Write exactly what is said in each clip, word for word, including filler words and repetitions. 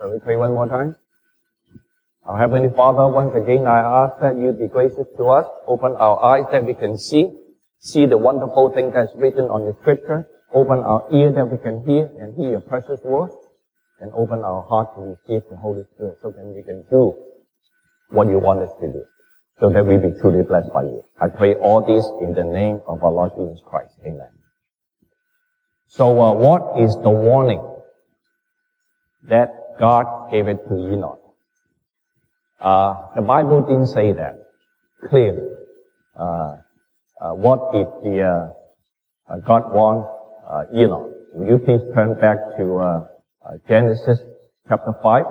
Shall we pray one more time? Our Heavenly Father, once again I ask that you be gracious to us, open our eyes that we can see, see the wonderful thing that's written on the Scripture, open our ear that we can hear and hear your precious words, and open our heart to receive the Holy Spirit so that we can do what you want us to do, so that we be truly blessed by you. I pray all this in the name of our Lord Jesus Christ. Amen. So uh, what is the warning that God gave it to Enoch? Uh, the Bible didn't say that clearly. Uh, uh, what did the uh, uh, God want uh, Enoch? Will you please turn back to uh, uh, Genesis chapter five?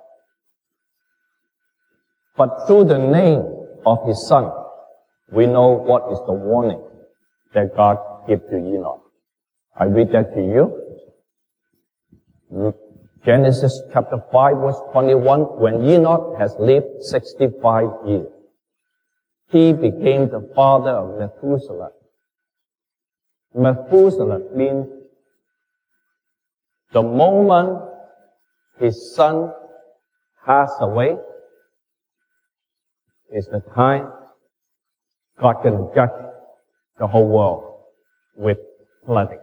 But through the name of his son, we know what is the warning that God gave to Enoch. I read that to you. Genesis chapter five verse twenty-one, when Enoch has lived sixty-five years, he became the father of Methuselah. Methuselah means the moment his son passed away is the time God can judge the whole world with flooding.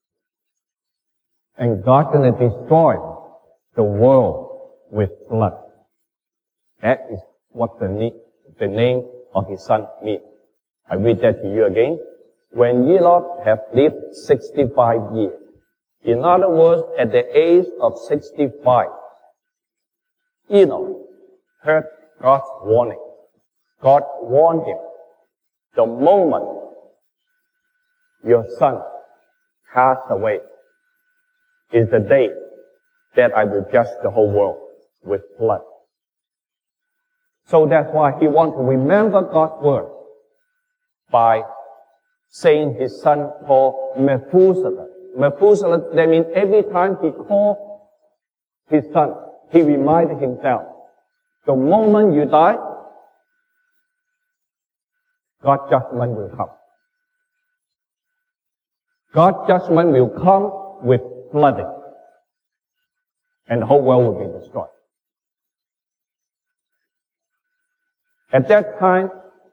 And God gonna destroy the world with flood. That is what the, ne- the name of his son means. I read that to you again. When Enoch had lived sixty-five years, in other words, at the age of sixty-five, Enoch heard God's warning. God warned him, the moment your son passed away is the day that I will judge the whole world with flood. So that's why he wants to remember God's word by saying his son called Methuselah. Methuselah, that means every time he called his son, he reminded himself, the moment you die, God's judgment will come. God's judgment will come with flooding. And the whole world will be destroyed. At that time,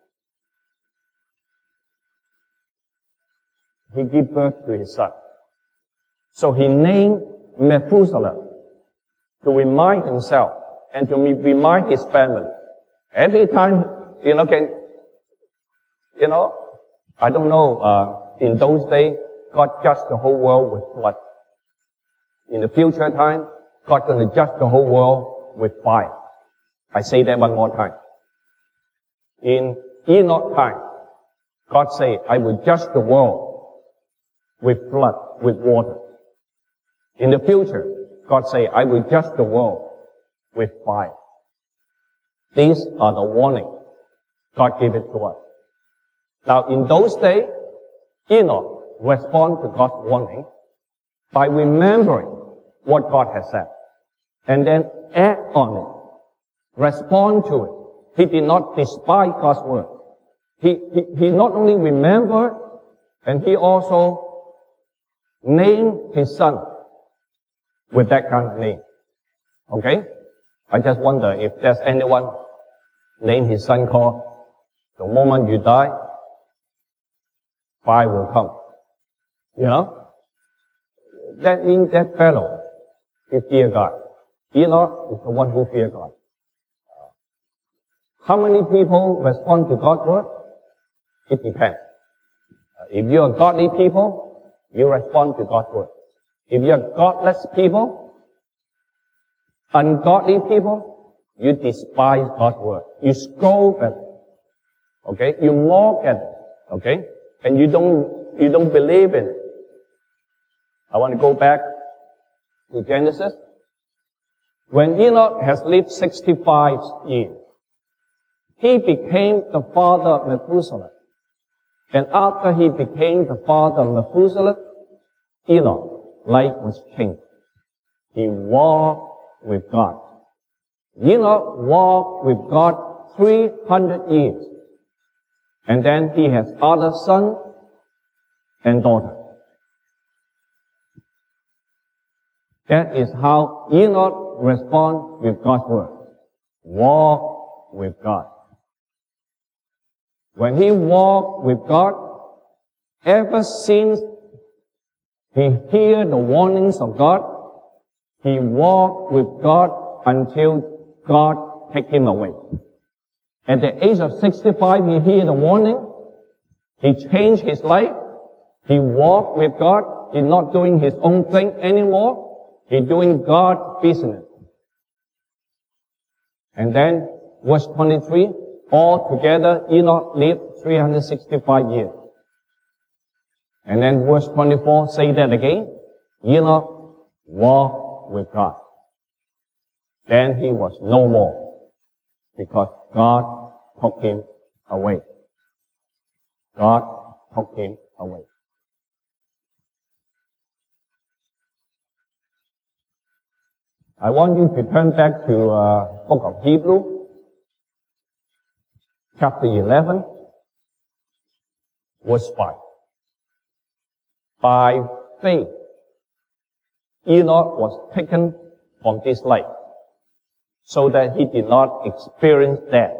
he gave birth to his son. So he named Methuselah to remind himself and to remind his family. Every time, you know, can, you know, I don't know, uh, in those days, God judged the whole world with flood. In the future time, God's going to judge the whole world with fire. I say that one more time. In Enoch time, God said, I will judge the world with flood, with water. In the future, God said, I will judge the world with fire. These are the warnings God gave it to us. Now, in those days, Enoch responded to God's warning by remembering what God has said, and then act on it, respond to it. He did not despise God's word. He, he, he not only remembered, and he also named his son with that kind of name. Okay? I just wonder if there's anyone named his son called, the moment you die, fire will come. You know? That means that fellow, he fear God. Enoch is the one who fear God. How many people respond to God's word? It depends. If you are godly people, you respond to God's word. If you are godless people, ungodly people, you despise God's word. You scoff at it. Okay? You mock at it. Okay? And you don't, you don't believe in it. I want to go back to Genesis. When Enoch has lived sixty-five years, he became the father of Methuselah. And after he became the father of Methuselah, Enoch, life was changed. He walked with God. Enoch walked with God three hundred years. And then he has other son and daughter. That is how Enoch responds with God's word. Walk with God. When he walked with God, ever since he heard the warnings of God, he walked with God until God took him away. At the age of sixty-five, he heard the warning. He changed his life. He walked with God. He's not doing his own thing anymore. He's doing God's business. And then, verse twenty-three, altogether Enoch lived three hundred sixty-five years. And then verse twenty-four, say that again. Enoch walked with God. Then he was no more, because God took him away. God took him away. I want you to turn back to uh, book of Hebrews, chapter eleven, verse five. By faith, Enoch was taken from this life, so that he did not experience death.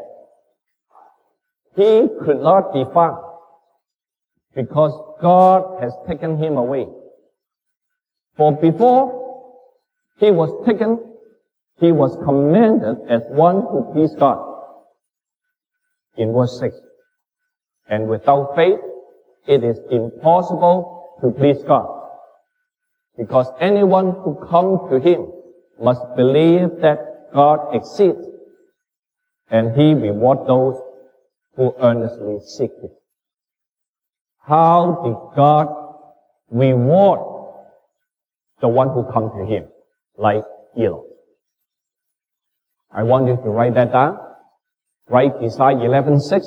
He could not be found, because God has taken him away. For before he was taken, he was commanded as one who pleased God. In verse six. And without faith, it is impossible to please God. Because anyone who comes to him must believe that God exists, and he rewards those who earnestly seek him. How did God reward the one who comes to him, like Enoch? I want you to write that down. Write Isaiah eleven six.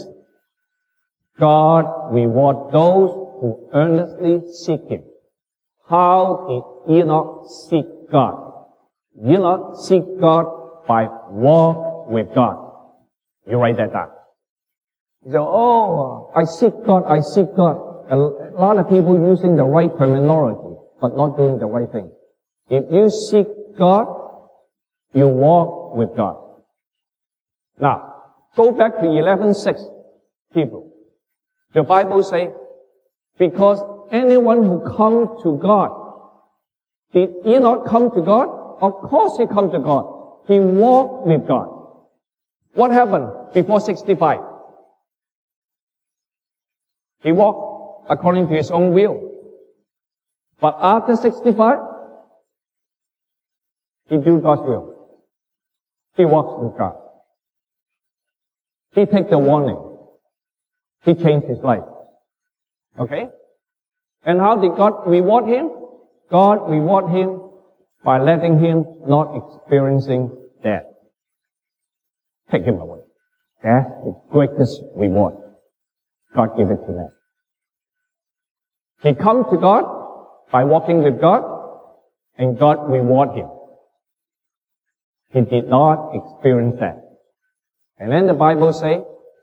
God reward those who earnestly seek him. How did Enoch seek God? Enoch seek God by walk with God. You write that down. You say, oh, I seek God, I seek God. A lot of people using the right terminology, but not doing the right thing. If you seek God, you walk with God. Now, go back to eleven six, Hebrew. The Bible says, because anyone who comes to God, did Enoch come to God? Of course he come to God. He walked with God. What happened before sixty-five? He walked according to his own will. But after sixty-five, he do God's will. He walks with God. He takes the warning. He changed his life. Okay? And how did God reward him? God reward him by letting him not experiencing death. Take him away. That's the greatest reward. God gave it to them. He come to God by walking with God, and God reward him. He did not experience that. And then the Bible says,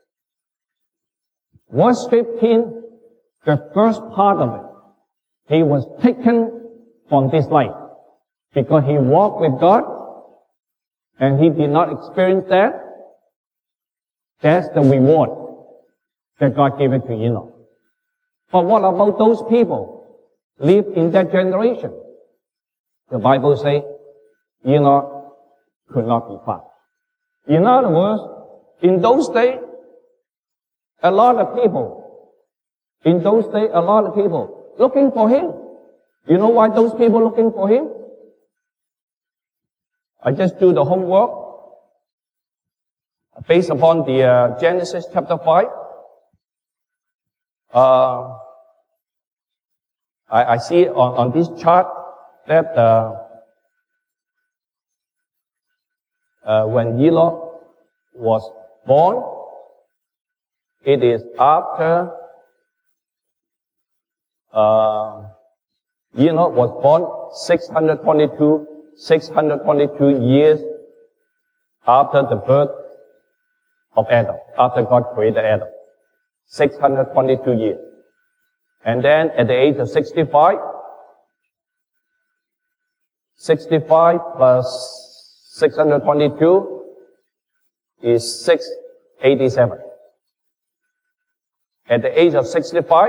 verse fifteen, the first part of it, he was taken from this life because he walked with God and he did not experience that. That's the reward that God gave it to Enoch. But what about those people live in that generation? The Bible says Enoch could not be found. In other words, in those days, a lot of people, in those days, a lot of people looking for him. You know why those people looking for him? I just do the homework based upon the uh, Genesis chapter five. Uh, I, I see on, on this chart that uh, uh, when Enoch was born, it is after uh, Enoch was born six hundred twenty-two, six hundred twenty-two years after the birth of Adam, after God created Adam. six hundred twenty-two years. And then at the age of sixty-five, sixty-five plus six hundred twenty-two is six hundred eighty-seven. At the age of sixty-five,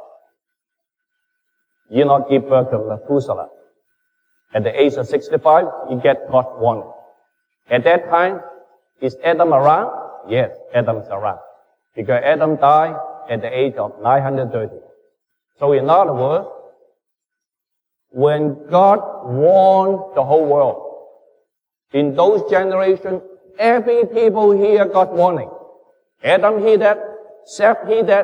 Enoch gave birth to Methuselah. At the age of sixty-five, he get God's warning. At that time, is Adam around? Yes, Adam is around. Because Adam died at the age of nine hundred thirty. So in other words, when God warned the whole world, in those generations, every people hear God's warning. Adam heard that, Seth heard that,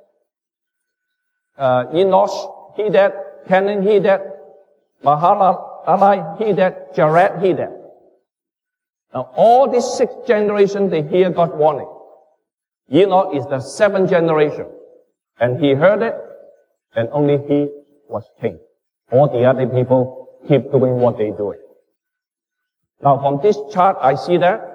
uh, Enosh heard that, Canon heard that, Mahalalel heard that, Jared heard that. Now all these six generations, they hear God's warning. Enoch is the seventh generation. And he heard it, and only he was king. All the other people keep doing what they do. Now from this chart, I see that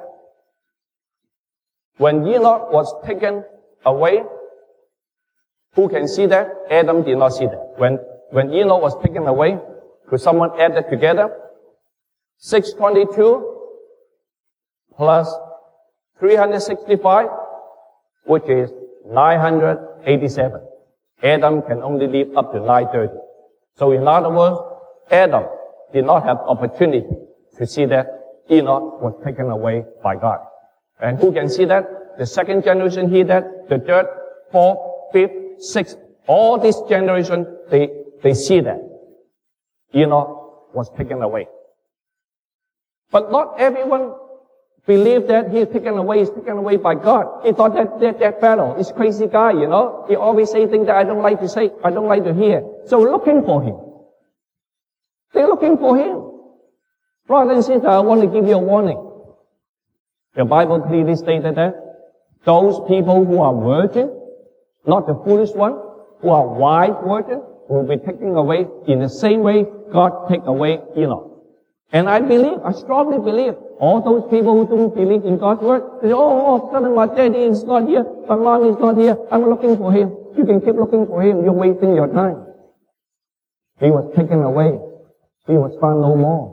when Enoch was taken away, who can see that? Adam did not see that. When, when Enoch was taken away, could someone add it together? six hundred twenty-two plus three hundred sixty-five, which is nine hundred eighty-seven. Adam can only live up to nine hundred thirty. So in other words, Adam did not have opportunity to see that Enoch was taken away by God. And who can see that? The second generation hear that, the third, fourth, fifth, sixth, all this generation, they, they see that Enoch was taken away. But not everyone believed that he is taken away, is taken away by God. He thought that, that that fellow is crazy guy, you know. He always say things that I don't like to say, I don't like to hear. So looking for him. They're looking for him. Brothers and sisters, I want to give you a warning. The Bible clearly stated that those people who are virgin, not the foolish one, who are wise virgin, will be taken away in the same way God take away Enoch. And I believe, I strongly believe, all those people who don't believe in God's word, they say, oh, oh, suddenly my daddy is not here, my mom is not here, I'm looking for him. You can keep looking for him, you're wasting your time. He was taken away. He was found no more.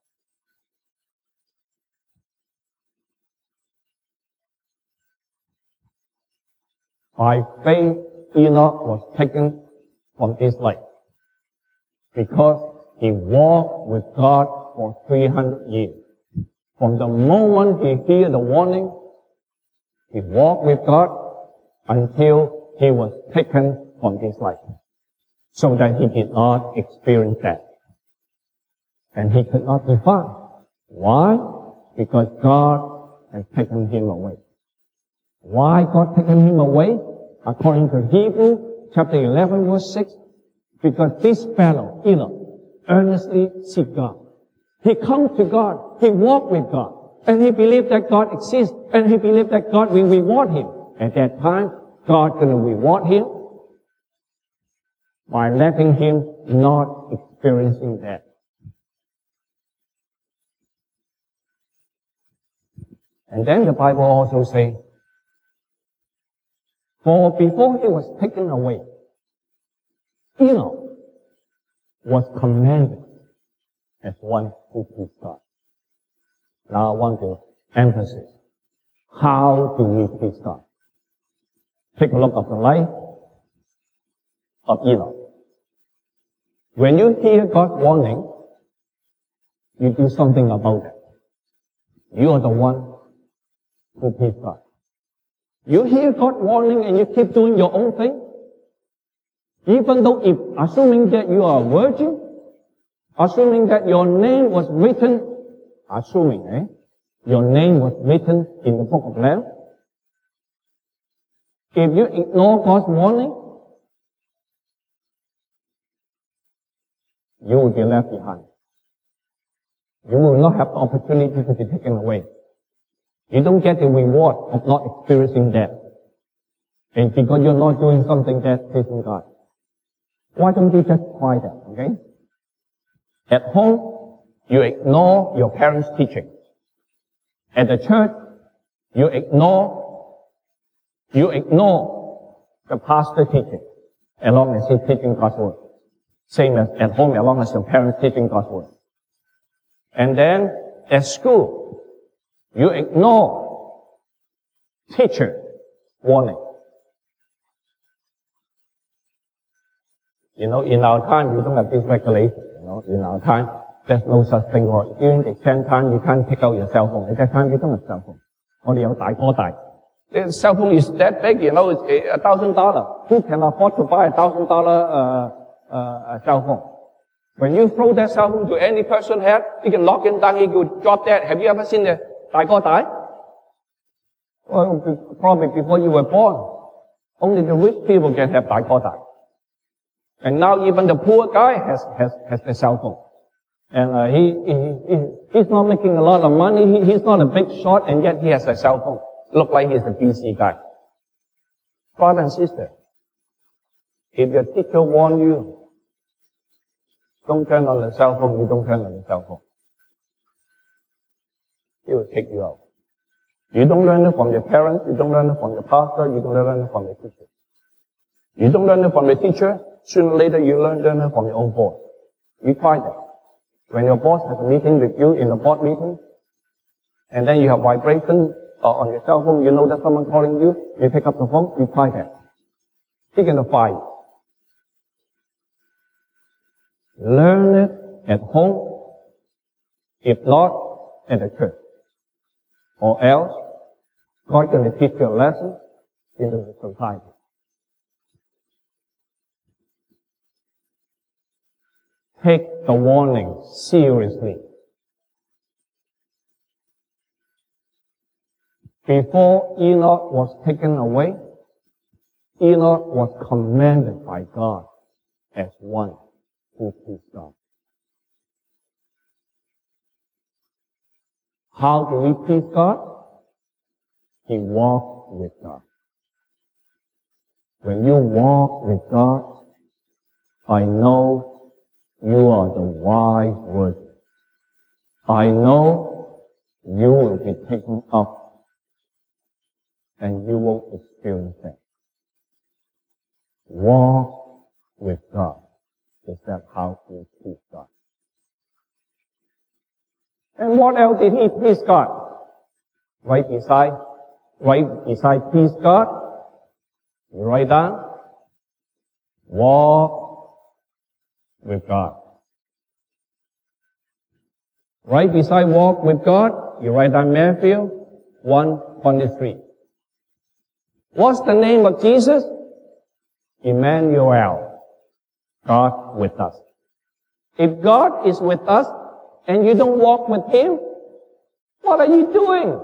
By faith, Enoch was taken from this life because he walked with God for three hundred years. From the moment he heard the warning, he walked with God until he was taken from this life, so that he did not experience that. And he could not be found. Why? Because God had taken him away. Why God taken him away? According to Hebrews chapter eleven verse six, because this fellow, Enoch, earnestly seek God. He come to God, he walked with God, and he believed that God exists, and he believed that God will reward him. At that time, God going to reward him by letting him not experiencing that. And then the Bible also says, for before he was taken away, Enoch was commanded as one who pleased God. Now I want to emphasize, how do we please God? Take a look at the life of Enoch. When you hear God's warning, you do something about it. You are the one who please God. You hear God's warning and you keep doing your own thing. Even though if, assuming that you are a virgin, assuming that your name was written, assuming, eh, your name was written in the book of life, if you ignore God's warning, you will be left behind. You will not have the opportunity to be taken away. You don't get the reward of not experiencing that. And because you're not doing something that pleases God. Why don't you just try that, okay? At home, you ignore your parents' teaching. At the church, you ignore, you ignore the pastor's teaching, as long as he's teaching God's word. Same as at home, as long as your parents teaching God's word. And then at school, you ignore teacher warning. You know, in our time, we don't have this regulation. You know, in our time, there's no such thing. Or during the exam time, you can't take out your cell phone. At that time, you don't have cell phone. 我哋有大哥大。The cell phone is that big, you know, it's a thousand dollar. Who can afford to buy a thousand dollar uh, uh, cell phone? When you throw that cell phone to any person's head, he can knock him down, he could drop dead. Have you ever seen the 大哥大? Well, probably before you were born. Only the rich people can have 大哥大. And now even the poor guy has, has, has the cell phone. And uh, he, he, he, he's not making a lot of money, he, he's not a big shot, and yet he has a cell phone. Look like he's a busy guy. Brother and sister, if your teacher warns you, don't turn on the cell phone, you don't turn on the cell phone. He will take you out. You don't learn it from your parents, you don't learn it from your pastor, you don't learn it from your teacher. You don't learn it from your teacher, sooner or later you learn, learn it from your own boss. You try that. When your boss has a meeting with you in a board meeting, and then you have vibration uh, on your cell phone, you know that someone calling you, you pick up the phone, you try that. He can fire you. Learn it at home, if not at the church. Or else, God going to teach you a lesson in the society. Take the warning seriously. Before Enoch was taken away, Enoch was commanded by God as one who pleased God. How do we please God? He walked with God. When you walk with God, I know you are the wise virgin. I know you will be taken up and you will experience that. Walk with God. Is that how we please God? And what else did he please God? Right beside, right beside please God, you write down, walk with God. Right beside walk with God, you write down Matthew one twenty-three. What's the name of Jesus? Emmanuel. God with us. If God is with us and you don't walk with Him, what are you doing?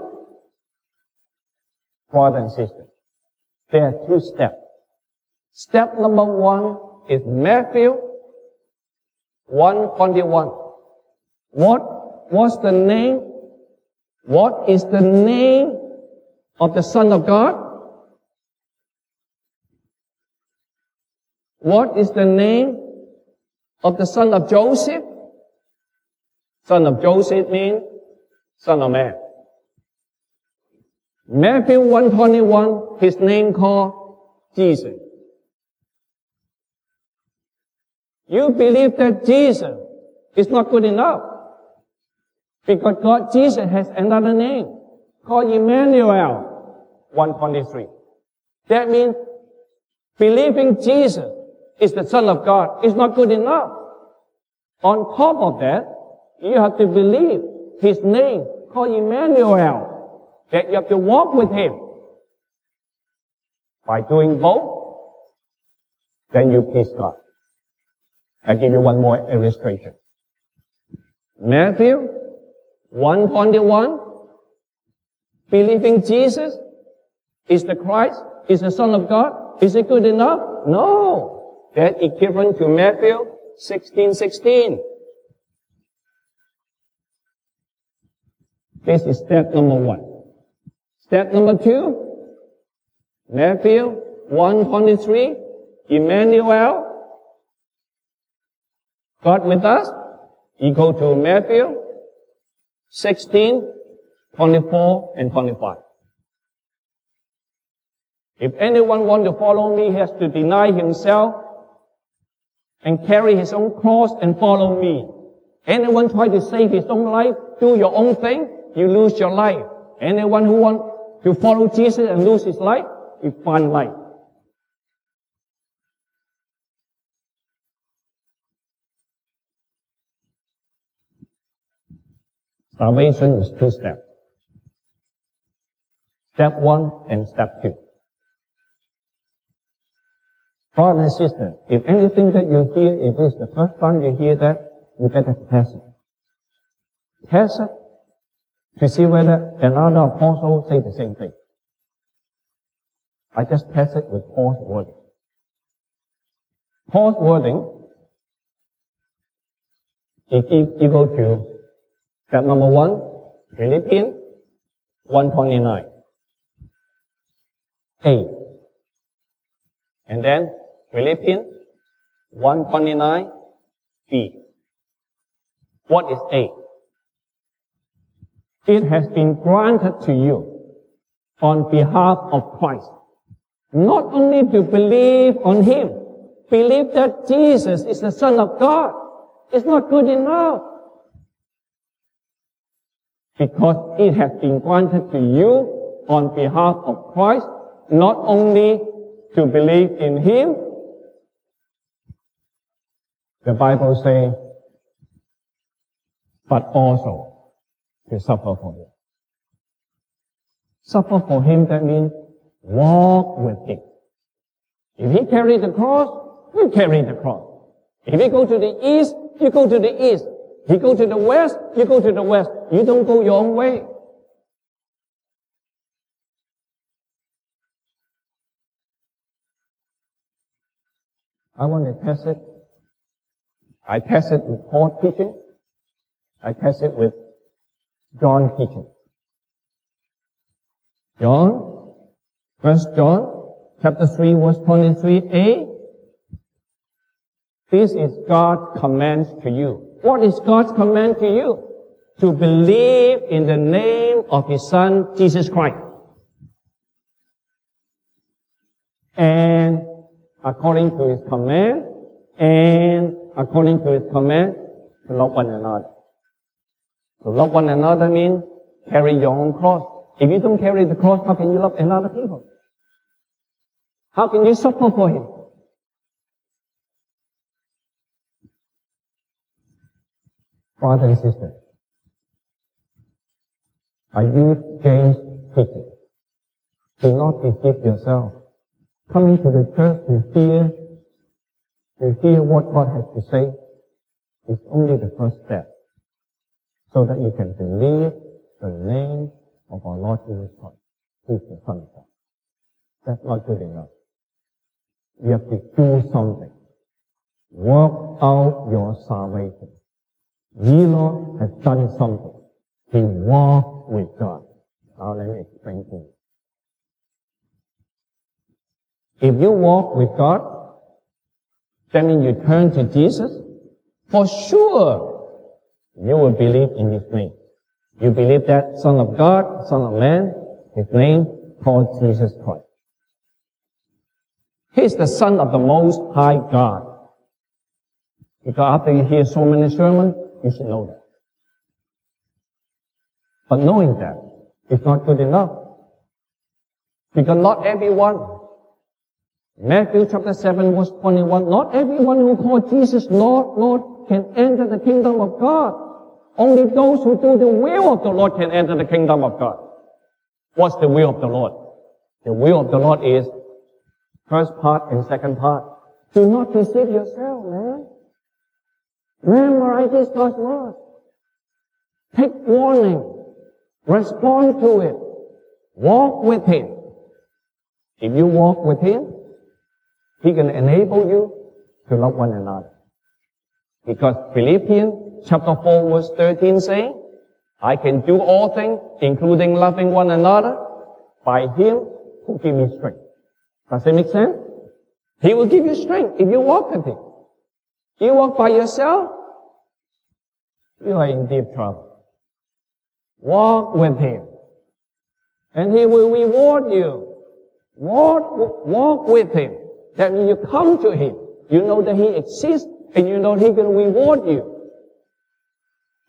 Brother and sister, there are two steps. Step number one is Matthew one twenty-one. What was the name? What is the name of the Son of God? What is the name of the son of Joseph? Son of Joseph means son of man. Matthew one twenty-one, his name called Jesus. You believe that Jesus is not good enough. Because God, Jesus has another name called Emmanuel, one twenty-three. That means believing Jesus is the Son of God is not good enough. On top of that, you have to believe His name called Emmanuel, that you have to walk with Him. By doing both, then you please God. I'll give you one more illustration. Matthew one twenty-one, believing Jesus is the Christ, is the Son of God, is it good enough? No. That equivalent to Matthew sixteen sixteen. This is step number one. Step number two, Matthew one twenty-three, Emmanuel, God with us, equal to Matthew sixteen, twenty-four, and twenty-five. If anyone wants to follow me, he has to deny himself and carry his own cross and follow me. Anyone try to save his own life, do your own thing, you lose your life. Anyone who wants to follow Jesus and lose his life, you find life. Salvation is two steps. Step one and step two. Brothers and sisters, if anything that you hear, if it's the first time you hear that, you better test it. Test it to see whether another apostle say the same thing. I just test it with Paul's wording. Paul's wording, if you go to step number one, Philippians one twenty-nine. A. And then Philippians one twenty-nine B. What is A? It has been granted to you on behalf of Christ, not only to believe on Him, believe that Jesus is the Son of God. It's not good enough. Because it has been granted to you on behalf of Christ, not only to believe in Him. The Bible says, but also to suffer for Him. Suffer for Him, that means walk with Him. If He carried the cross, you carry the cross. If He go to the east, you go to the east. He go to the west, you go to the west. You don't go your own way. I want to test it. I test it with Paul teaching. I test it with John teaching. John, First John, chapter three, verse twenty-three a. This is God's command to you. What is God's command to you? To believe in the name of His Son, Jesus Christ. And according to His command, and according to His command, to love one another. To love one another means carry your own cross. If you don't carry the cross, how can you love another people? How can you suffer for Him? Brothers and sisters, I use James' teaching. Do not deceive yourself. Coming to the church to hear, to hear what God has to say is only the first step, so that you can believe the name of our Lord Jesus Christ, who is the Son of God. That's not good enough. You have to do something. Work out your salvation. Enoch has done something. He walked with God. Now let me explain to you. If you walk with God, that means you turn to Jesus, for sure you will believe in His name. You believe that Son of God, Son of Man, His name called Jesus Christ. He is the Son of the Most High God. Because after you hear so many sermons, you should know that. But knowing that is not good enough. Because not everyone, Matthew chapter seven verse twenty-one, not everyone who calls Jesus Lord, Lord can enter the kingdom of God. Only those who do the will of the Lord can enter the kingdom of God. What's the will of the Lord? The will of the Lord is first part and second part. Do not deceive yourself, man. Memorize this God's word. Take warning. Respond to it. Walk with Him. If you walk with Him, He can enable you to love one another. Because Philippians chapter four verse thirteen saying, I can do all things, including loving one another, by Him who gives me strength. Does it make sense? He will give you strength if you walk with Him. You walk by yourself, you are in deep trouble. Walk with Him, and He will reward you. Walk, walk with Him. That means you come to Him. You know that He exists, and you know He can reward you.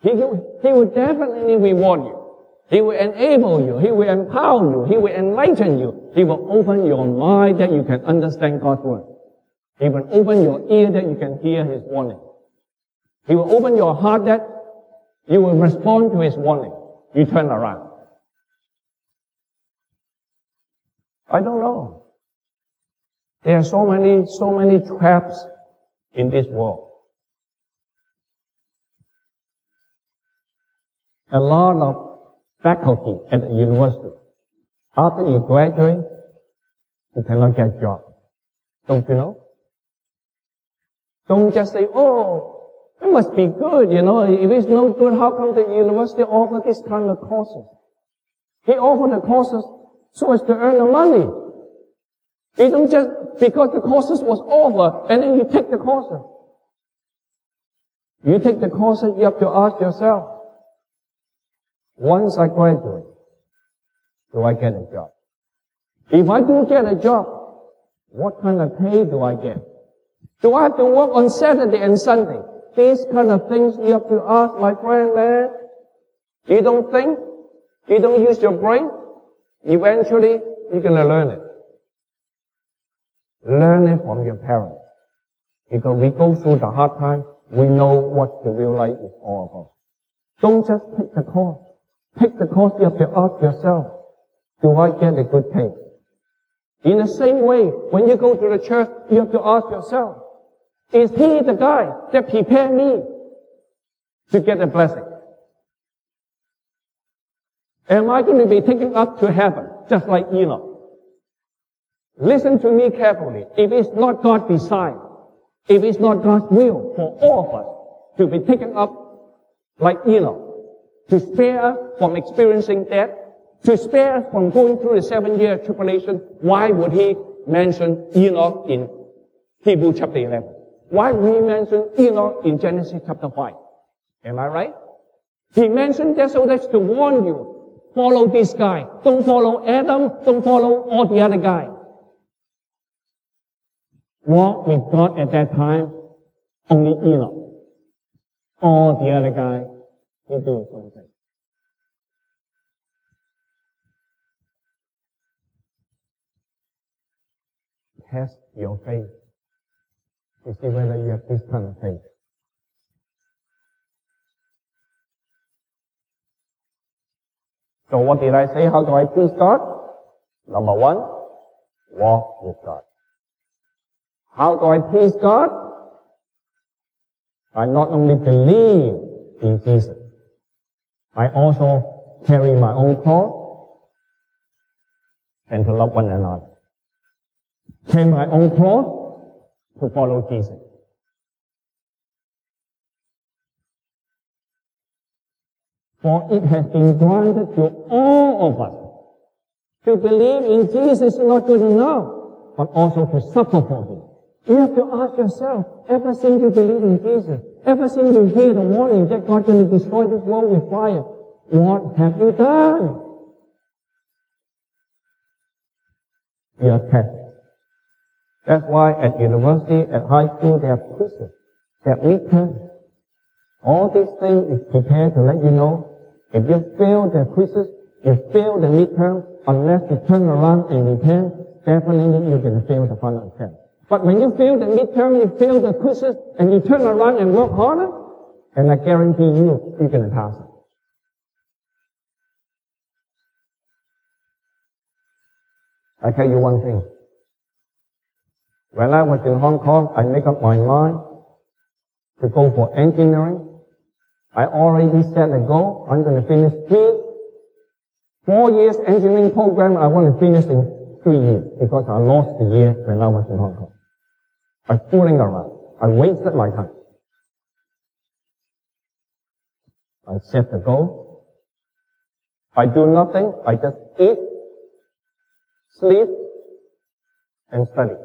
He, he will definitely reward you. He will enable you. He will empower you. He will enlighten you. He will open your mind that you can understand God's word. He will open your ear that you can hear His warning. He will open your heart that you will respond to His warning. You turn around. I don't know. There are so many, so many traps in this world. A lot of faculty at the university. After you graduate, you cannot get a job. Don't you know? Don't just say, oh, it must be good, you know. If it's no good, how come the university offer this kind of courses? He offered the courses so as to earn the money. You don't just, because the courses was offered, and then you take the courses. You take the courses, you have to ask yourself, once I graduate, do I get a job? If I do get a job, what kind of pay do I get? Do I have to work on Saturday and Sunday? These kind of things you have to ask, my friend, man. You don't think? You don't use your brain? Eventually, you're gonna learn it. Learn it from your parents. Because we go through the hard time, we know what the real life is all about. Don't just take the course. Take the course, you have to ask yourself, do I get a good pay? In the same way, when you go to the church, you have to ask yourself, is he the guy that prepared me to get a blessing? Am I going to be taken up to heaven, just like Enoch? Listen to me carefully. If it's not God's design, if it's not God's will for all of us to be taken up like Enoch, to spare us from experiencing death, to spare us from going through the seven-year tribulation, why would He mention Enoch in Hebrews chapter eleven? Why would He mention Enoch in Genesis chapter five? Am I right? He mentioned that so that's to warn you. Follow this guy. Don't follow Adam. Don't follow all the other guys. Walk with God at that time, only Enoch. All the other guys, he do something. Test your faith to see whether you have this kind of faith. So what did I say? How do I please God? Number one, walk with God. How do I please God? I not only believe in Jesus, I also carry my own cross and to love one another. Carry my own cross to follow Jesus. For it has been granted to all of us to believe in Jesus is not good enough, but also to suffer for Him. You have to ask yourself, ever since you believe in Jesus, ever since you hear the warning that God's going to destroy this world with fire, what have you done? You are tested. That's why at university, at high school, they have quizzes, they have midterms. All these things is prepared to let you know, if you fail the quizzes, you fail the midterm, unless you turn around and repent, definitely you're going to fail the final exam. But when you fail the midterm, you fail the quizzes, and you turn around and work harder, and I guarantee you, you're going to pass it. I tell you one thing. When I was in Hong Kong, I make up my mind to go for engineering. I already set a goal. I'm going to finish three, four years engineering program. I want to finish in three years because I lost the year when I was in Hong Kong. I'm fooling around. I wasted my time. I set the goal. I do nothing. I just eat, sleep, and study.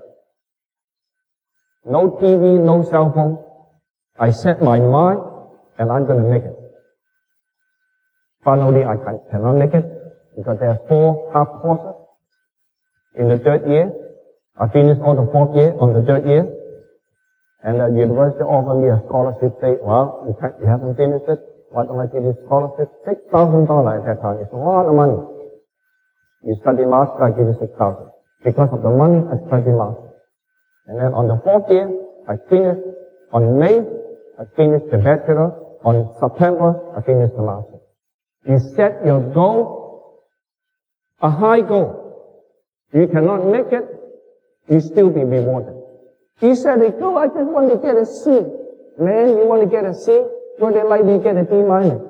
No T V, no cell phone. I set my mind, and I'm going to make it. Finally, I can, cannot make it because there are four half courses in the third year. I finished all the fourth year on the third year, and the university offered me a scholarship. Say, well, you, can't, you haven't finished it. why don't I give you scholarship? six thousand dollars at that time. It's a lot of money. You study master, I give you six thousand. Because of the money, I study master. And then on the fourth year, I finished. On May, I finished the bachelor. On September, I finished the master. You set your goal, a high goal. You cannot make it, you still be rewarded. You said, go, I just want to get a C. Man, you want to get a C? Would they like me to get a D minus?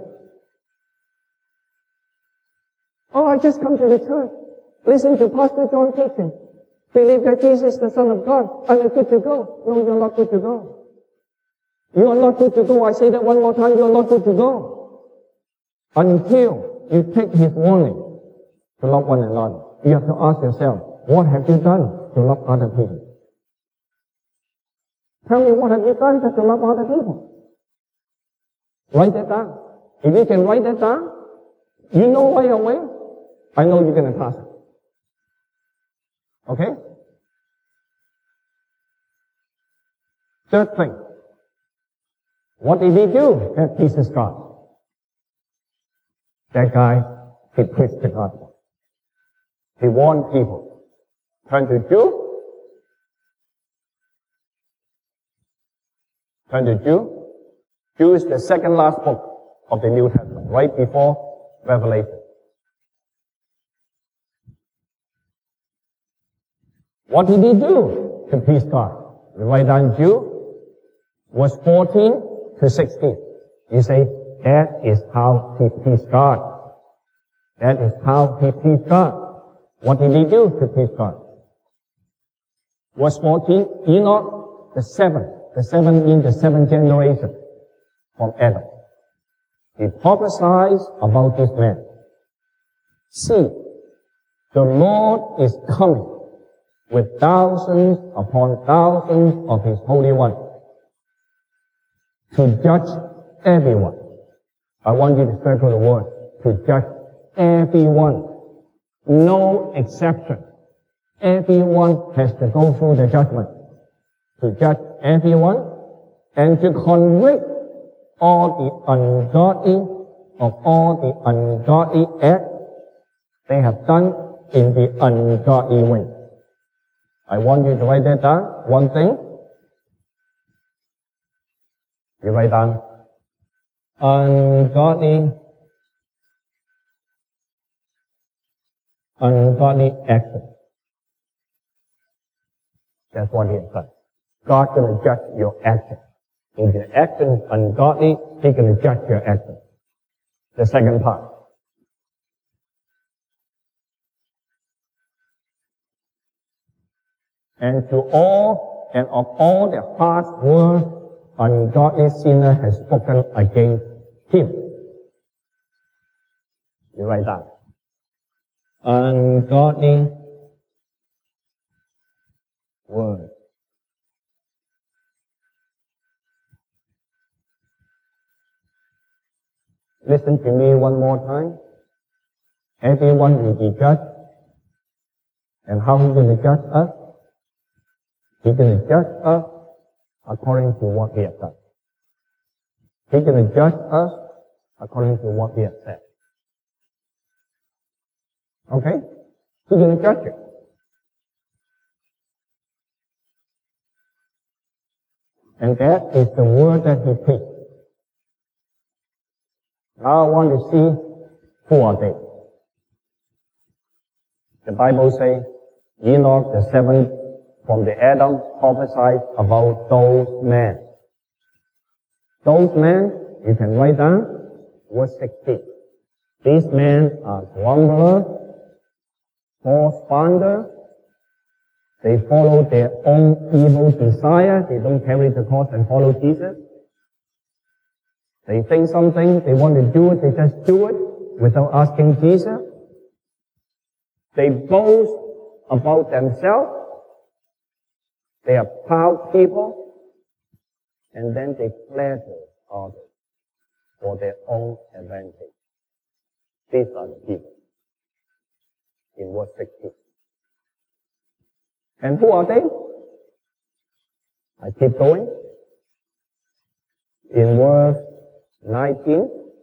Oh, I just come to the church. Listen to Pastor John teaching. Believe that Jesus is the Son of God. I'm good to go. No, you're not good to go. You are not good to go. I say that one more time. You are not good to go. Until you take His warning to love one another. You have to ask yourself, what have you done to love other people? Tell me, what have you done to love other people? Write that down. If you can write that down, you know right away, I know you're going to pass it. Okay? Third thing. What did he do at Jesus God? That guy, he preached the gospel. He warned people. Turn to Jude. Turn to Jude. Jude is the second last book of the New Testament, right before Revelation. What did he do to please God? You write down Jude, verse fourteen to sixteen. You say, that is how he pleased God. That is how he pleased God. What did he do to please God? Verse fourteen, Enoch, the seventh. The seventh means the seventh generation from Adam. He prophesied about this man. See, the Lord is coming with thousands upon thousands of His holy ones to judge everyone. I want you to circle the word, to judge everyone. No exception. Everyone has to go through the judgment. To judge everyone and to convict all the ungodly of all the ungodly acts they have done in the ungodly way. I want you to write that down. One thing. You write down ungodly, ungodly action. That's what He has done. God's going to judge your action. If your action is ungodly, He's going to judge your action. The second part. And to all and of all the harsh words ungodly sinner has spoken against Him. You write down. Ungodly word. Listen to me one more time. Everyone will be judged. And how He's going to judge us? He's going to judge us according to what we have done. He's going to judge us according to what we have said. Okay? He's going to judge you. And that is the word that He preached. Now I want to see who are they. The Bible says, Enoch, the seventh from the Adam, prophesied about those men. Those men, you can write down, verse sixteen. These men are grumblers, false founder. They follow their own evil desire. They don't carry the cross and follow Jesus. They think something, they want to do it, they just do it without asking Jesus. They boast about themselves. They are proud people. And then they flatter others for their own advantage. These are the people in verse sixteen. And who are they? I keep going. In verse nineteen,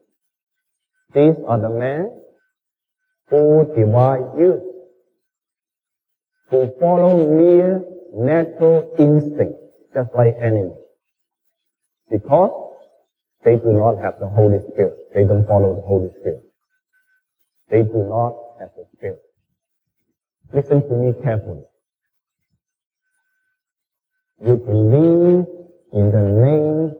These are the men who divide you, who follow mere natural instinct, just like animals. Because they do not have the Holy Spirit. They don't follow the Holy Spirit. They do not have the Spirit. Listen to me carefully. You believe in the name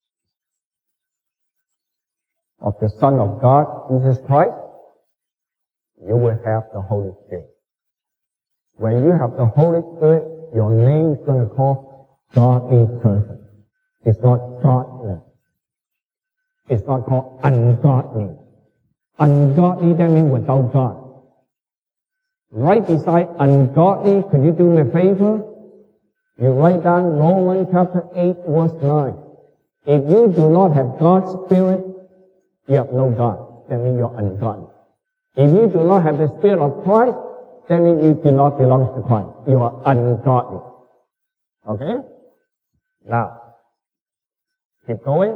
of the Son of God, Jesus Christ, you will have the Holy Spirit. When you have the Holy Spirit, your name is going to call godly person. It's not godless. It's not called ungodly. Ungodly, that means without God. Right beside ungodly, could you do me a favor? You write down Romans chapter eight, verse nine. If you do not have God's Spirit, you have no God. That means you're ungodly. If you do not have the Spirit of Christ, that means you do not belong to Christ. You are ungodly. Okay? Now, keep going.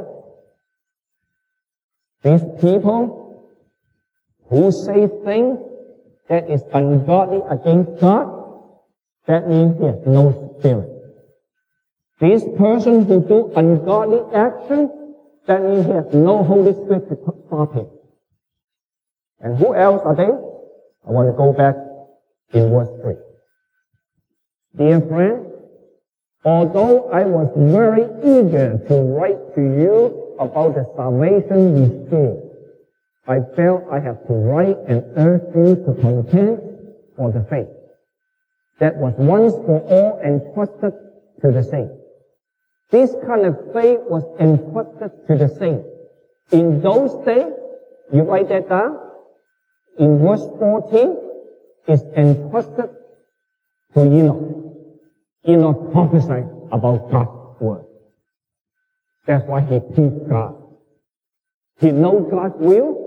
These people who say things that is ungodly against God, that means he has no Spirit. This person who do ungodly action, that means he has no Holy Spirit to stop him. And who else are they? I want to go back in verse three. Dear friend, although I was very eager to write to you about the salvation we receive, I felt I have to write and urge you to contend for the faith that was once for all entrusted to the saints. This kind of faith was entrusted to the saints. In those days, you write that down, in verse fourteen, is entrusted to Enoch. Enoch prophesied about God's word. That's why he pleased God. He knows God's will.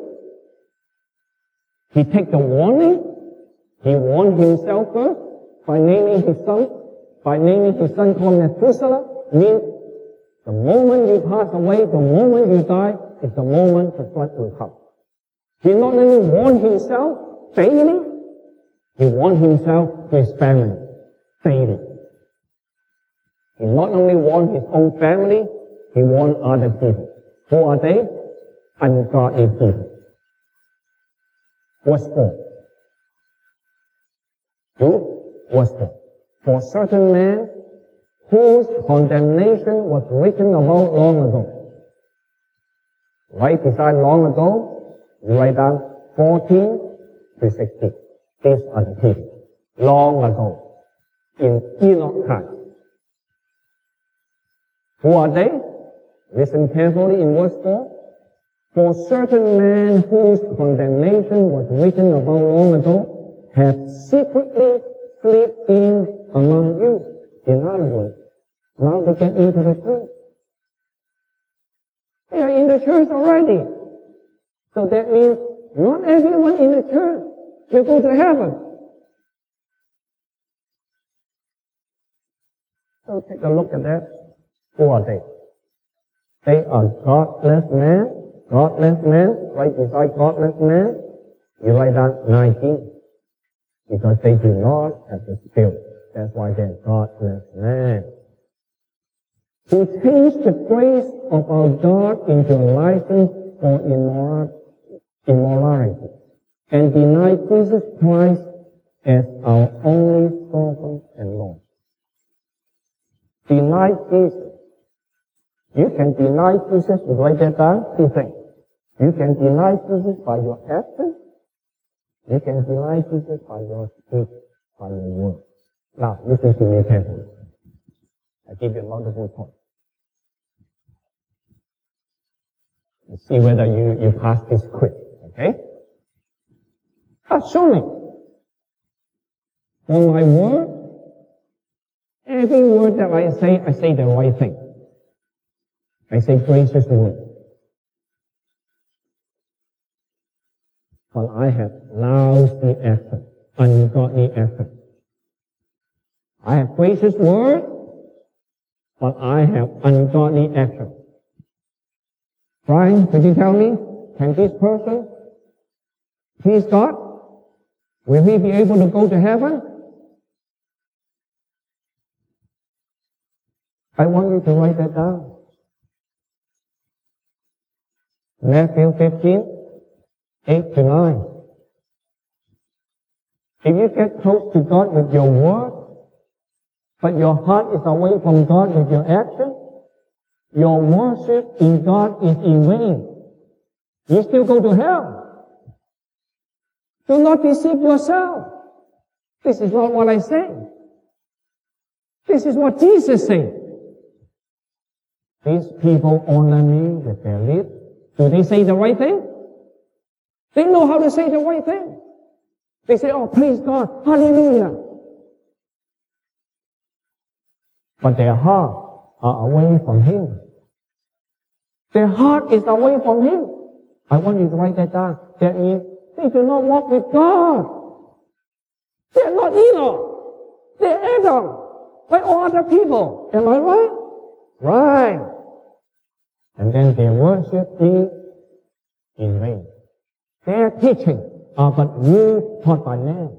He take the warning. He warned himself first by naming his son. By naming his son called Methuselah, means the moment you pass away, the moment you die, is the moment the flood will come. He not only warned himself daily, he warned himself to his family daily. He not only warned his own family, he warned other people. Who are they? Ungodly people. Verse four. Two, verse four. For certain men whose condemnation was written about long ago. Right beside long ago, you write down fourteen to sixteen. These are the people. Long ago. In Enoch time. Who are they? Listen carefully in verse four. For certain men whose condemnation was written about long ago have secretly slipped in among you. In other words, now they get into the church. They are in the church already. So that means not everyone in the church will go to heaven. So take a look at that. Who are they? They are godless men. Godless men, right beside godless men, you write down nineteen. Because they do not have the Spirit. That's why they're godless men. Who changed the grace of our God into a license for immorality and deny Jesus Christ as our only sovereign and Lord. Deny Jesus. You can deny Jesus, you write that down, two things. You can deny Jesus by your action. You can deny Jesus by your speech, by your word. Now, listen to me carefully. I give you multiple points. Let's see whether you, you pass this quiz, okay? Assuming on my word, every word that I say, I say the right thing. I say gracious word. But I have lousy effort, ungodly effort. I have gracious word, but I have ungodly action. Brian, could you tell me, can this person Please God? Will he be able to go to heaven? I want you to write that down. Matthew fifteen, eight to nine. If you get close to God with your word, but your heart is away from God with your action, your worship in God is in vain. You still go to hell. Do not deceive yourself. This is not what I say. This is what Jesus said. These people honor me with their lips. Do they say the right thing? They know how to say the right thing. They say, oh, praise God, hallelujah. But their heart are away from Him. Their heart is away from Him. I want you to write that down. That means they do not walk with God. They are not Enoch. They are Adam, like all other people. Am I right? Right. And then they worship me in vain. Their teaching are but words taught by man.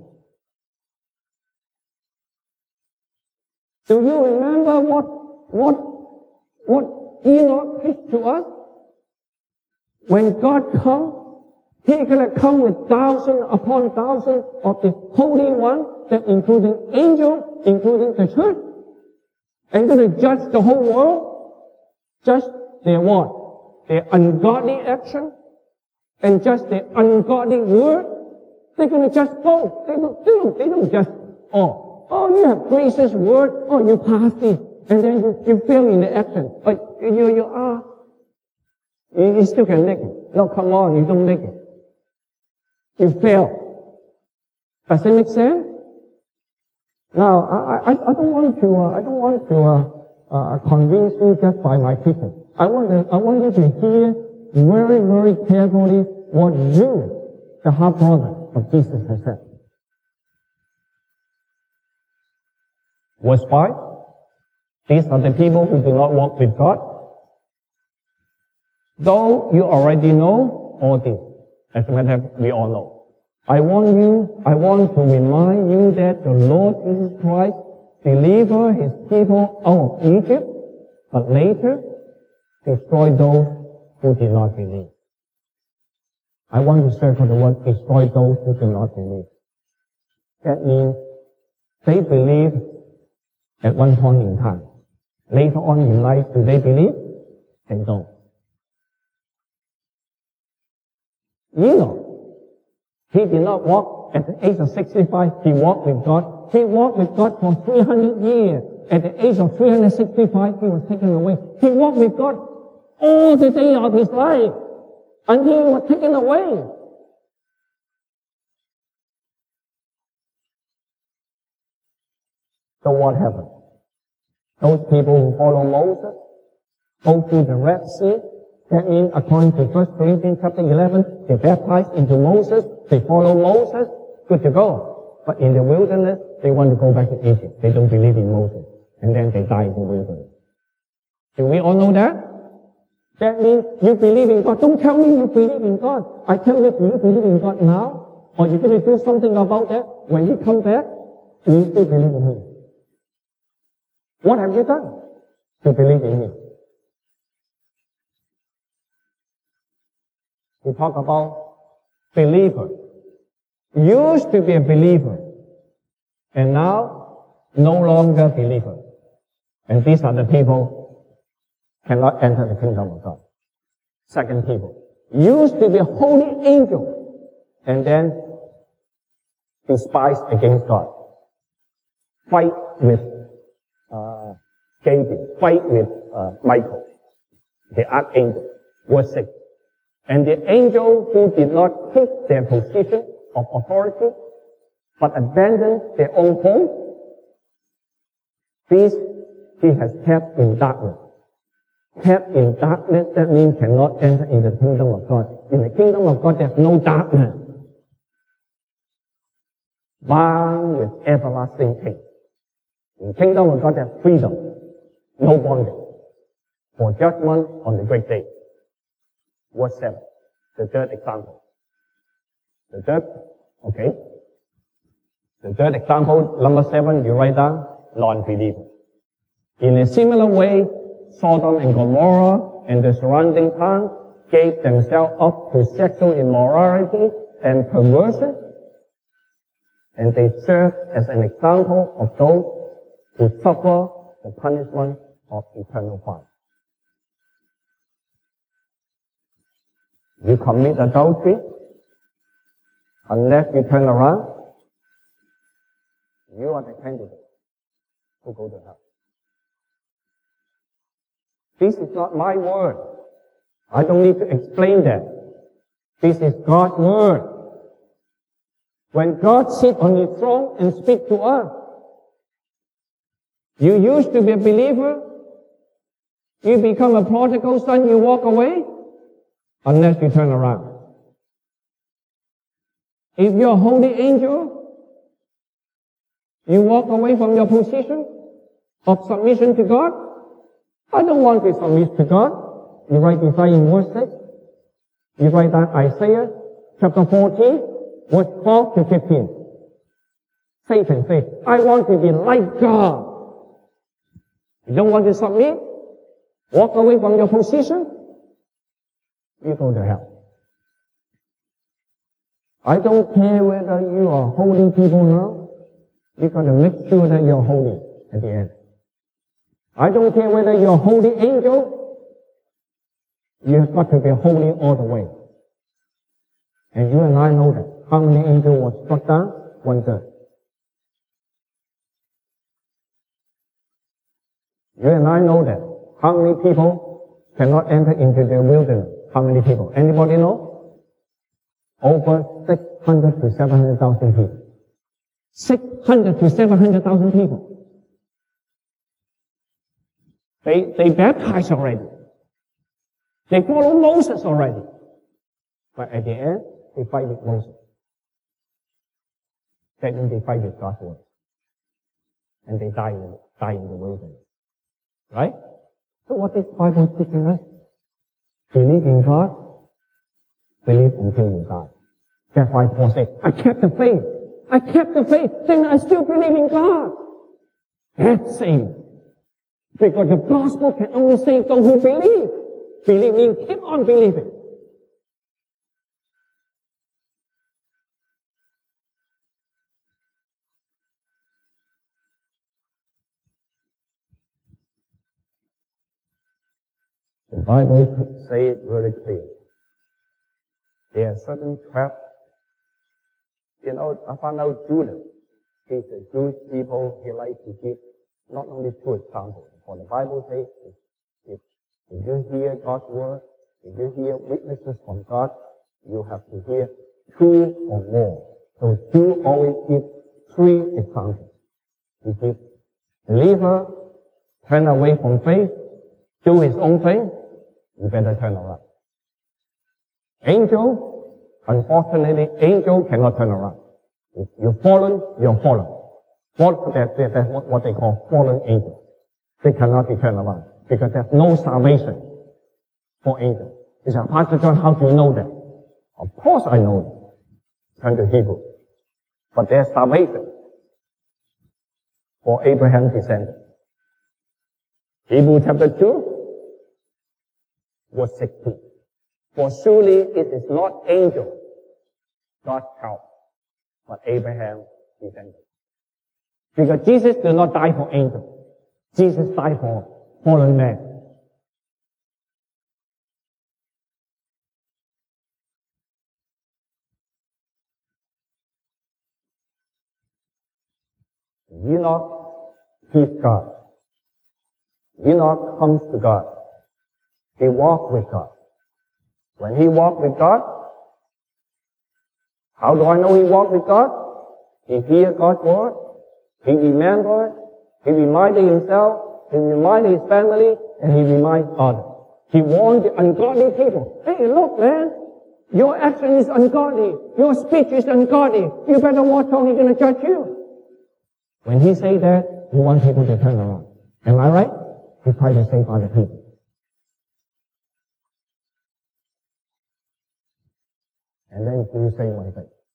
Do you remember what, what, what Enoch preached to us? When God comes, He's going to come with thousands upon thousands of the Holy One, that including angels, including the church, and going to judge the whole world, judge their what? Their ungodly action, and judge their ungodly word. They're going to judge both. They don't, they don't, they don't judge all. Oh, you have gracious word. Oh, you passed it. And then you, you fail in the action. But you, you are, you, you still can make it. No, come on, you don't make it. You fail. Does it make sense? Now, I, I, I don't want to, uh, I don't want to, uh, uh, convince you just by my teaching. I want to, I want you to hear very, very carefully what you, the half brother of Jesus, has said. Verse five. These are the people who do not walk with God. Though you already know all this, as a matter of fact, we all know. I want you, I want to remind you that the Lord Jesus Christ delivered His people out of Egypt, but later destroyed those who did not believe. I want to circle the word destroy those who do not believe. That means they believe at one point in time. Later on in life, do they believe? They don't. Enoch, he did not walk at the age of sixty-five. He walked with God. He walked with God for three hundred years. At the age of three hundred sixty-five, he was taken away. He walked with God all the days of his life until he was taken away. So what happened? Those people who follow Moses go through the Red Sea. That means, according to First Corinthians chapter eleven, they baptized into Moses. They follow Moses. Good to go. But in the wilderness, they want to go back to Egypt. They don't believe in Moses. And then they die in the wilderness. Do we all know that? That means you believe in God. Don't tell me you believe in God. I tell you, do you believe in God now? Or you're going to do something about that when He comes back? Do you still believe in Him? What have you done to believe in Him? We talk about believer. Used to be a believer. And now, no longer believer. And these are the people cannot enter the kingdom of God. Second people. Used to be a holy angel. And then despised against God. Fight with uh, Gabriel. Fight with uh, Michael, the archangel. Verse six. And the angel who did not keep their position of authority, but abandoned their own home, these he has kept in darkness. Kept in darkness, that means cannot enter in the kingdom of God. In the kingdom of God, there's no darkness. Bound with everlasting peace. In the kingdom of God, there's freedom. No bondage. For judgment on the great day. Verse seven, the third example. The third, okay. The third example, number seven, you write down, non-believer. In a similar way, Sodom and Gomorrah and the surrounding towns gave themselves up to sexual immorality and perversion, and they serve as an example of those who suffer the punishment of eternal fire. You commit adultery, unless you turn around, you are the candidate who go to hell. This is not my word. I don't need to explain that. This is God's word. When God sits on His throne and speaks to us, you used to be a believer, you become a prodigal son, you walk away, unless you turn around. If you're a holy angel, you walk away from your position of submission to God. I don't want to submit to God. You write Isaiah in verse six. You write down Isaiah chapter fourteen, verse twelve to fifteen. Satan says, I want to be like God. You don't want to submit? Walk away from your position? You go to hell. I don't care whether you are holy people now. You've got to make sure that you're holy at the end. I don't care whether you're a holy angel. You have got to be holy all the way. And you and I know that. How many angels were struck down? One third. You and I know that. How many people cannot enter into the wilderness? How many people? Anybody know? Over six hundred to seven hundred thousand people. six hundred to seven hundred thousand people. They, they baptized already. They follow Moses already. But at the end, they fight with Moses. That means they fight with God's word. And they die in, die in the wilderness. Right? So what is the Bible teaching us? Believe in God. Believe until you die. That's why Paul said, I kept the faith. I kept the faith. Then I still believe in God. That's saved. Because the gospel can only save those who believe. Believe means keep on believing. The Bible says it very clear. There are certain traps. You know, I found out Judas. He's a Jewish people. He likes to give not only two examples. For the Bible says, if, if you hear God's word, if you hear witnesses from God, you have to hear two or more. So Jude always gives three examples. He gives believer, turn away from faith, do his own thing, you better turn around. Angel, unfortunately, angel cannot turn around. If you're fallen, you're fallen. What, that, that, that's what, what they call fallen angels. They cannot be turned around because there's no salvation for angels. He said, Pastor John, how do you know that? Of course I know it. Turn to Hebrew. But there's salvation for Abraham's descendants. Hebrew chapter two, verse sixteen. For surely it is not angel, God's help, but Abraham's descendants. Because Jesus did not die for angels. Jesus died for fallen man. Enoch pleased God. Enoch comes to God. He walked with God. When he walked with God, how do I know he walked with God? He heard God's word. He remembered. He reminded himself. He reminded his family. And he reminded others. He warned the ungodly people. Hey, look, man. Your action is ungodly. Your speech is ungodly. You better watch how he's going to judge you. When he say that, he wants people to turn around. Am I right? He tried to save other people. And then you say one thing.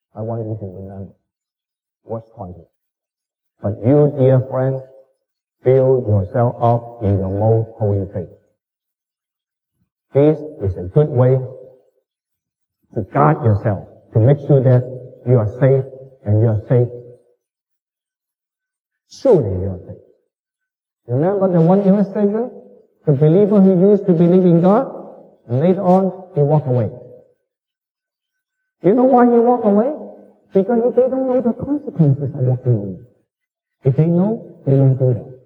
I want you to remember verse twenty. But you, dear friends, fill yourself up in your most holy faith. This is a good way to guard yourself, to make sure that you are safe and you are safe. Surely you are safe. Remember the one illustration? The believer who used to believe in God, and later on he walked away. You know why he walked away? Because they don't know the consequences of walking away. If they know, they won't do that.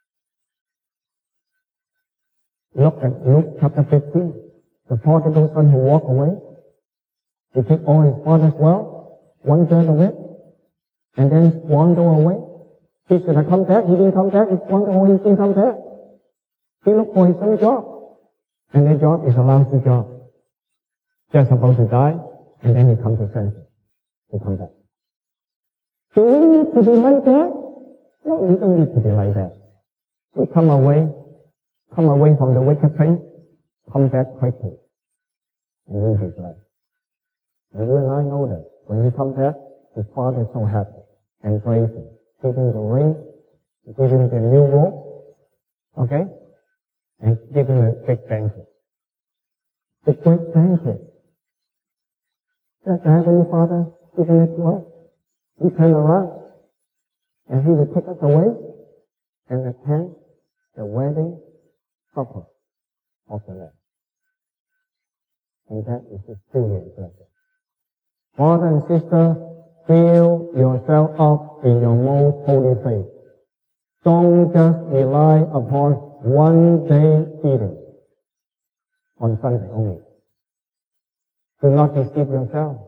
Look at Luke chapter fifteen. The prodigal son who walked away. He took all his father's wealth, one third of it, and then squandered away. He should have come back. He didn't come back. He squandered away. He didn't come back. He looked for his own job. And that job is a lousy job. Just about to die, and then he comes to sense. He comes back. Do we need to be like that? No, we don't need to be like that. We come away, come away from the wicked thing, come back quickly, and we'll be glad. And you and I know that when we come back, his father is so happy and grateful. Give him the ring, give him the new robe, okay? And give him a big banquet. A great banquet. That's the Heavenly Father giving it to us. We turn around, and He will take us away and attend the wedding supper of the Lamb. And that is the truly blessing. Brother and sister, fill yourself up in your most holy faith. Don't just rely upon one day feeding on Sunday only. Do not deceive yourself.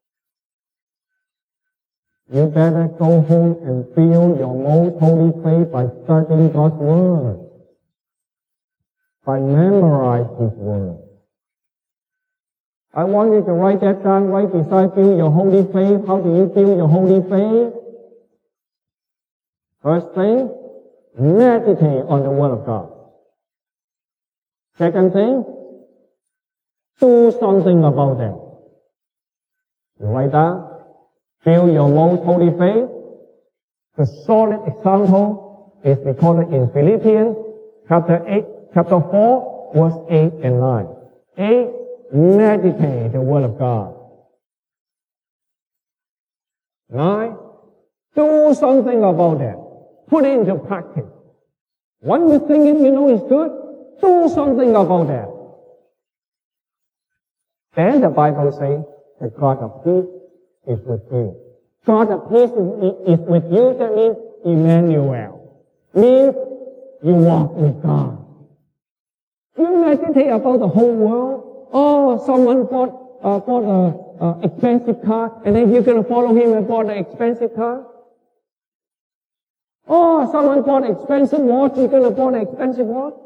You better go home and fill your most holy faith by studying God's Word, by memorizing His Word. I want you to write that down right beside fill your holy faith. How do you fill your holy faith? First thing, meditate on the Word of God. Second thing, do something about them. You write down, fill your most holy faith. The solid example is recorded in Philippians chapter eight, chapter four, verse eight and nine. eight, meditate the Word of God. nine, do something about that. Put it into practice. When you think it, you know it's good, do something about that. Then the Bible says that God of peace is with you. God of peace is with you. That means Emmanuel. Means you walk with God. You meditate about the whole world. Oh, someone bought, uh, bought a, a expensive car, and then you're going to follow him and bought an expensive car. Oh, someone bought an expensive watch, you're going to buy an expensive watch.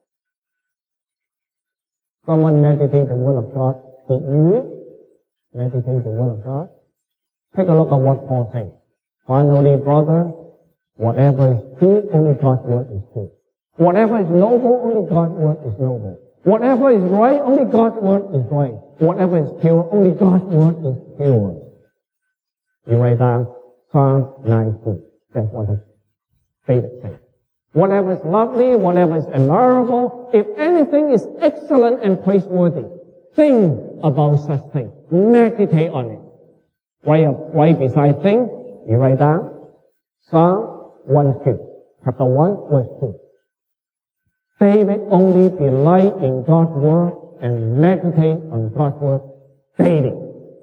Someone meditate the Word of God. Did you meditate the Word of God? Take a look at what Paul says. Finally, brother, whatever is true, only God's Word is true. Whatever is noble, only God's Word is noble. Whatever is right, only God's Word is right. Whatever is pure, only God's Word is pure. You write down Psalm nineteen. That's what David says. Whatever is lovely, whatever is admirable, if anything is excellent and praiseworthy, think about such things. Meditate on it. Right, right beside think, you write down Psalm one two, chapter one, verse two. David only delight in God's Word and meditate on God's Word daily.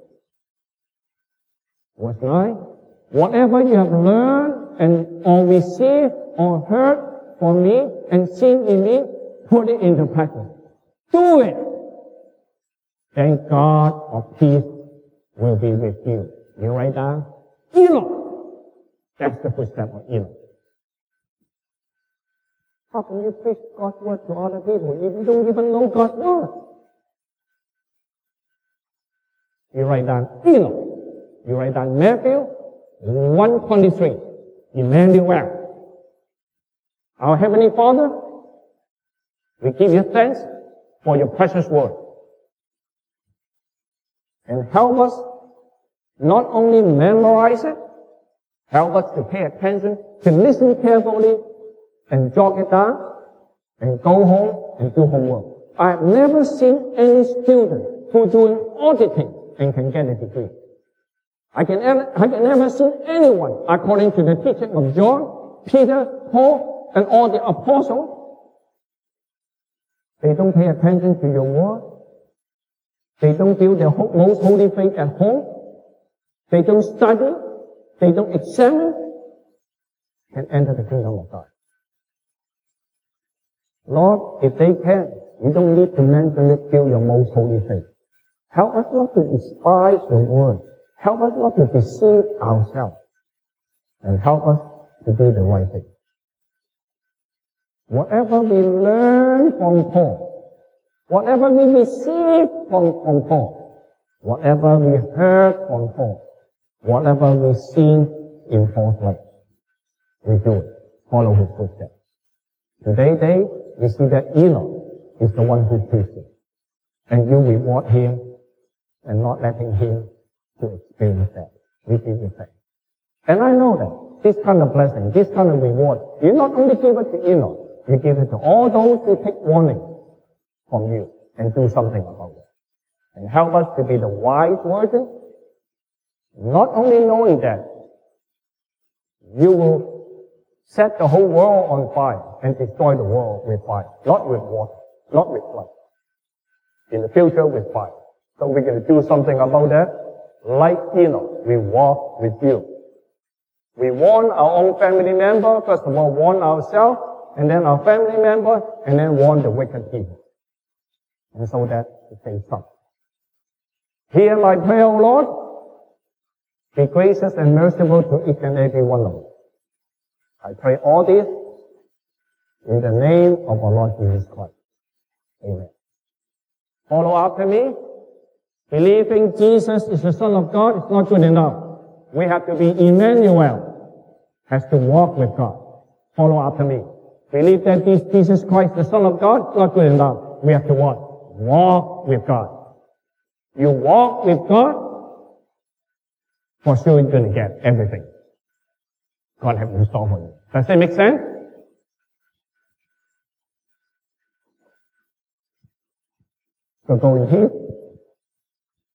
Verse nine, whatever you have learned and or received or heard from me and seen in me, put it into practice. Do it. Then God of peace will be with you. You write down Enoch. That's the footstep of Enoch. How can you preach God's Word to other people if you don't even know God's Word? You write down Enoch. You write down Matthew one twenty-three. Emmanuel. Our Heavenly Father, we give you thanks for your precious Word. And help us Not only memorize it, help us to pay attention, to listen carefully, and jot it down, and go home and do homework. I have never seen any student who doing auditing and can get a degree. I can ever, I can never see anyone, according to the teaching of John, Peter, Paul, and all the apostles. They don't pay attention to your word. They don't build their most holy faith at home. They don't study. They don't examine. Can enter the kingdom of God. Lord, if they can, you don't need to mentally build your most holy faith. Help us not to despise your word. Help us not to deceive ourselves. And help us to do the right thing. Whatever we learn from Paul, whatever we receive from, from Paul, whatever we heard from Paul, whatever we see in Paul's life, we do it. Follow his footsteps. Today, day, we see that Enoch is the one who preached it. And you reward him and not letting him to experience that. We give you thanks. And I know that this kind of blessing, this kind of reward, you not only give it to Enoch, you give it to all those who take warning from you and do something about it. And help us to be the wise virgin, not only knowing that you will set the whole world on fire and destroy the world with fire, not with water, not with flood. In the future with fire. So we're going to do something about that. Like Enoch, we walk with you. We warn our own family member, first of all warn ourselves, and then our family member, and then warn the wicked people. And so that it stays up. Hear my prayer, O Lord. Be gracious and merciful to each and every one of us. I pray all this in the name of our Lord Jesus Christ. Amen. Follow after me. Believing Jesus is the Son of God is not good enough. We have to be Emmanuel, has to walk with God. Follow after me. Believe that this Jesus Christ, the Son of God, is not good enough. We have to what? Walk with God. You walk with God, for sure you're going to get everything God has in store for you. Does that make sense? So go in peace.